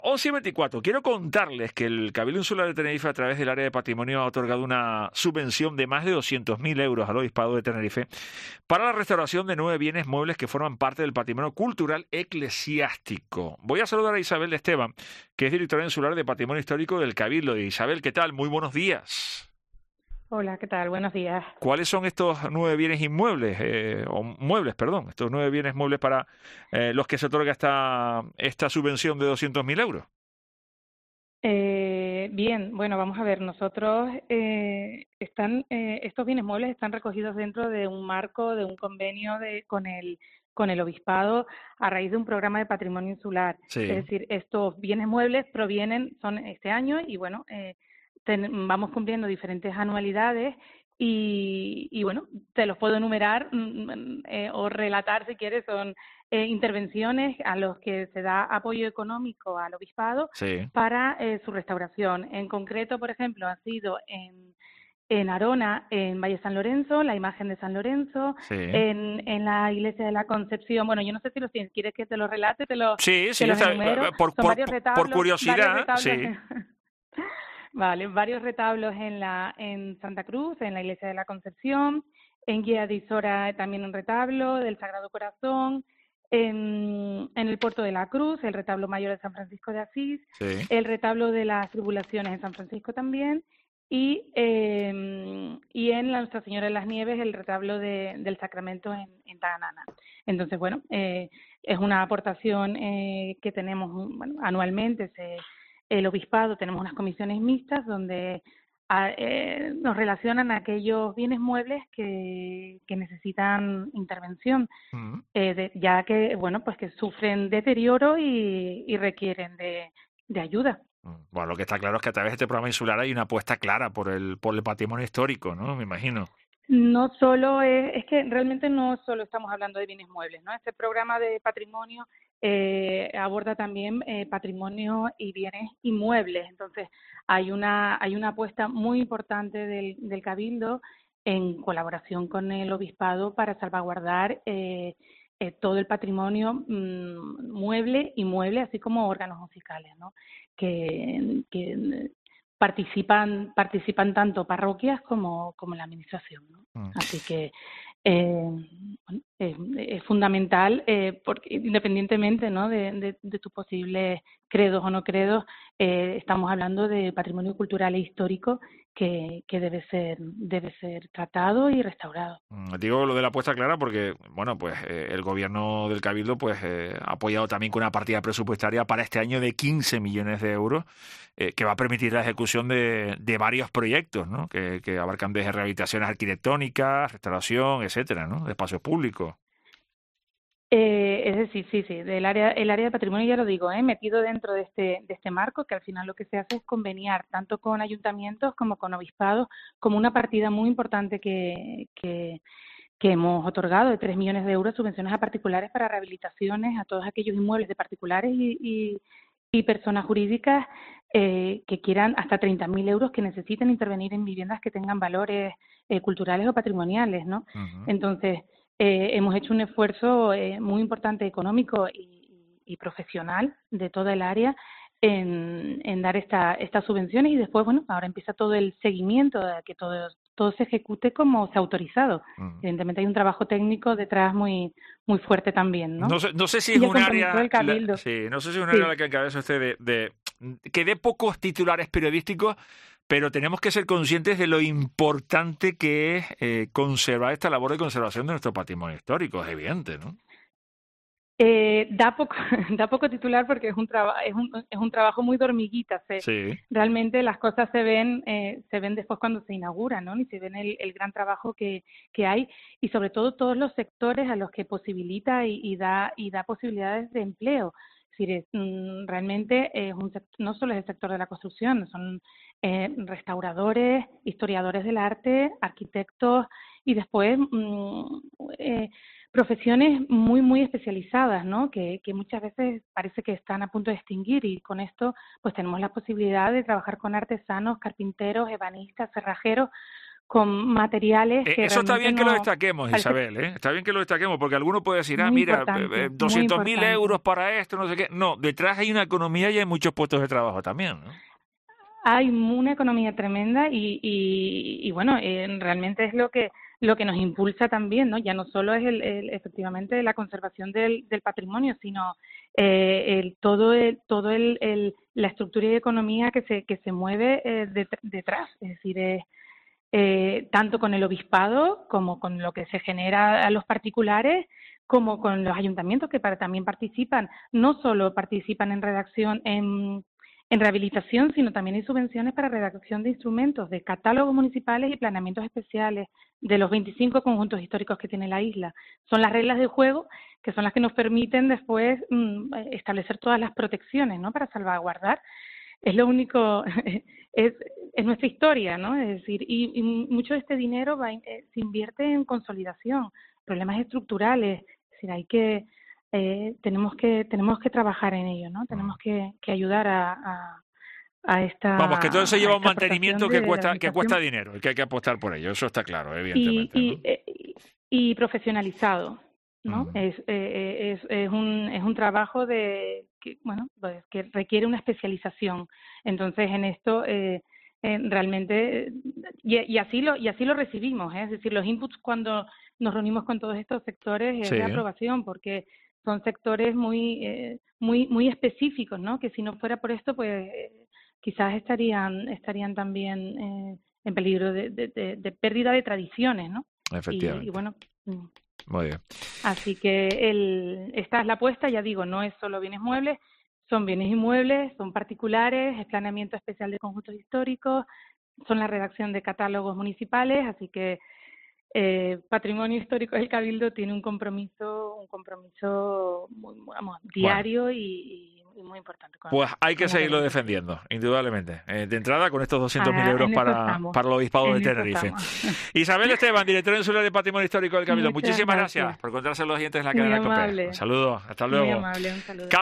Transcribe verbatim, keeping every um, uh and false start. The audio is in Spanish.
once y veinticuatro. Quiero contarles que el Cabildo Insular de Tenerife, a través del área de patrimonio, ha otorgado una subvención de más de doscientos mil euros al Obispado de Tenerife para la restauración de nueve bienes muebles que forman parte del patrimonio cultural eclesiástico. Voy a saludar a Isabel Esteban, que es directora insular de Patrimonio Histórico del Cabildo. Isabel, ¿qué tal? Muy buenos días. Hola, ¿qué tal? Buenos días. ¿Cuáles son estos nueve bienes inmuebles, eh, o muebles, perdón, estos nueve bienes muebles para eh, los que se otorga esta, esta subvención de doscientos mil euros? Eh, bien, bueno, vamos a ver. Nosotros eh, están eh, estos bienes muebles están recogidos dentro de un marco de un convenio de con el con el obispado a raíz de un programa de patrimonio insular. Sí. Es decir, estos bienes muebles provienen son este año y bueno, eh, ten, vamos cumpliendo diferentes anualidades. Y, y bueno, te los puedo enumerar mm, eh, o relatar si quieres. Son eh, intervenciones a los que se da apoyo económico al obispado Sí. para eh, su restauración. En concreto, por ejemplo, ha sido en, en Arona, en Valle San Lorenzo, la imagen de San Lorenzo, Sí. en, en la iglesia de la Concepción. Bueno, yo no sé si los tienes, ¿quieres que te los relate? Te los, Sí, te sí, los está, enumero. por, Son por, varios por retablos, varios curiosidad, retablos. sí. En, vale, varios retablos en la en Santa Cruz, en la iglesia de la Concepción, en Guía de Isora también un retablo del Sagrado Corazón, en, en el Puerto de la Cruz, el retablo mayor de San Francisco de Asís, Sí. el retablo de las Tribulaciones en San Francisco también, y, eh, y en la Nuestra Señora de las Nieves, el retablo de, del Sacramento en, en Taganana. Entonces, bueno, eh, es una aportación eh, que tenemos bueno, anualmente. Se, el obispado, tenemos unas comisiones mixtas donde a, eh, nos relacionan a aquellos bienes muebles que, que necesitan intervención, Mm. eh, de, ya que, bueno, pues que sufren deterioro y, y requieren de, de ayuda. Mm. Bueno, lo que está claro es que a través de este programa insular hay una apuesta clara por el, por el patrimonio histórico, ¿no? Me imagino. No solo es, es que realmente no solo estamos hablando de bienes muebles, ¿no? Este programa de patrimonio eh, aborda también eh, patrimonio y bienes inmuebles. Entonces, hay una hay una apuesta muy importante del, del Cabildo en colaboración con el Obispado para salvaguardar eh, eh, todo el patrimonio mmm, mueble, inmueble, así como órganos musicales, ¿no? Que, que participan participan tanto parroquias como, como la administración, ¿no? Mm. Así que eh, bueno, es, es fundamental, eh, porque independientemente, ¿no?, de, de, de tus posibles credos o no credos, eh, estamos hablando de patrimonio cultural e histórico que, que debe ser debe ser tratado y restaurado. Mm, Digo lo de la apuesta clara porque, bueno, pues eh, el gobierno del Cabildo pues eh, ha apoyado también con una partida presupuestaria para este año de quince millones de euros, eh, que va a permitir la ejecución de, de varios proyectos, ¿no? Que, que abarcan desde rehabilitaciones arquitectónicas, restauración, etcétera, ¿no? De espacios públicos. Eh, es decir, sí, sí, del área, el área de patrimonio, ya lo digo, ¿eh? Metido dentro de este, de este marco, que al final lo que se hace es conveniar tanto con ayuntamientos como con obispados, como una partida muy importante que, que, que hemos otorgado de tres millones de euros, subvenciones a particulares para rehabilitaciones a todos aquellos inmuebles de particulares y, y, y personas jurídicas eh, que quieran hasta treinta mil euros, que necesiten intervenir en viviendas que tengan valores eh, culturales o patrimoniales, ¿no? Ujú. Entonces, eh, hemos hecho un esfuerzo eh, muy importante económico y, y profesional de toda el área en, en dar esta, estas subvenciones, y después, bueno, ahora empieza todo el seguimiento de que todo, todo se ejecute como se ha autorizado. Ujú. Evidentemente hay un trabajo técnico detrás muy muy fuerte también, ¿no? No sé, no sé si es Y el un compromiso área, del la- Cabildo. sí, no sé si es un área a la Sí. que encabeza usted de, de que dé pocos titulares periodísticos, pero tenemos que ser conscientes de lo importante que es eh, conservar esta labor de conservación de nuestro patrimonio histórico, es evidente, ¿no? Eh, da poco da poco titular porque es un traba, es un es un trabajo muy de hormiguita. Se, Sí. realmente las cosas se ven eh, se ven después cuando se inaugura, ¿no? Y se ven el, el gran trabajo que que hay, y sobre todo todos los sectores a los que posibilita y, y da y da posibilidades de empleo. Es decir, es, mm, realmente es un sect- no solo es el sector de la construcción, son eh, restauradores, historiadores del arte, arquitectos, y después mm, eh, profesiones muy, muy especializadas, ¿no? Que, que muchas veces parece que están a punto de extinguir, y con esto pues tenemos la posibilidad de trabajar con artesanos, carpinteros, ebanistas, cerrajeros, con materiales eh, que eso está bien que no, lo destaquemos, Isabel, ¿eh? Está bien que lo destaquemos, porque alguno puede decir, ah, mira, doscientos mil euros para esto, no sé qué. No, detrás hay una economía y hay muchos puestos de trabajo también, ¿no? Hay una economía tremenda y, y, y bueno, eh, realmente es lo que lo que nos impulsa también, ¿no? Ya no solo es el, el efectivamente la conservación del, del patrimonio, sino eh, el todo el, todo el, el la estructura y economía que se que se mueve eh, de, detrás, es decir, eh, eh, tanto con el obispado como con lo que se genera a los particulares, como con los ayuntamientos que para, también participan, no solo participan en redacción en en rehabilitación, sino también hay subvenciones para redacción de instrumentos, de catálogos municipales y planeamientos especiales de los veinticinco conjuntos históricos que tiene la isla. Son las reglas del juego que son las que nos permiten después mmm, establecer todas las protecciones, ¿no? Para salvaguardar. Es lo único, es, es nuestra historia, ¿no? Es decir, y, y mucho de este dinero va, eh, se invierte en consolidación, problemas estructurales, es decir, hay que Eh, tenemos que tenemos que trabajar en ello, ¿no? Tenemos que, que ayudar a, a, a esta Vamos, que todo eso lleva un mantenimiento que cuesta que cuesta dinero y que hay que apostar por ello, eso está claro, evidentemente. Y, ¿no? y, y profesionalizado, ¿no? Uh-huh. Es, eh, es, es, un, es un trabajo de que, bueno, pues, que requiere una especialización. Entonces, en esto eh, eh, realmente y, y así lo y así lo recibimos, ¿eh? Es decir, los inputs cuando nos reunimos con todos estos sectores es sí, de aprobación, porque son sectores muy eh, muy muy específicos, ¿no? Que si no fuera por esto, pues eh, quizás estarían estarían también eh, en peligro de, de, de, de pérdida de tradiciones, ¿no? Efectivamente. Y, y bueno, muy bien. Así que el, esta es la apuesta, ya digo, no es solo bienes muebles, son bienes inmuebles, son particulares, es planeamiento especial de conjuntos históricos, son la redacción de catálogos municipales, así que Eh, Patrimonio Histórico del Cabildo tiene un compromiso, un compromiso muy, vamos, diario bueno. y, y muy importante. Con, pues hay que seguirlo defendiendo, indudablemente. Eh, de entrada, con estos doscientos mil ah, euros para, para el Obispado de Tenerife. Isabel Esteban, directora insular de Patrimonio Histórico del Cabildo. Muchas Muchísimas gracias. gracias por contarse a los oyentes en la cadena COPE. Un saludo, hasta luego. Muy amable, un saludo.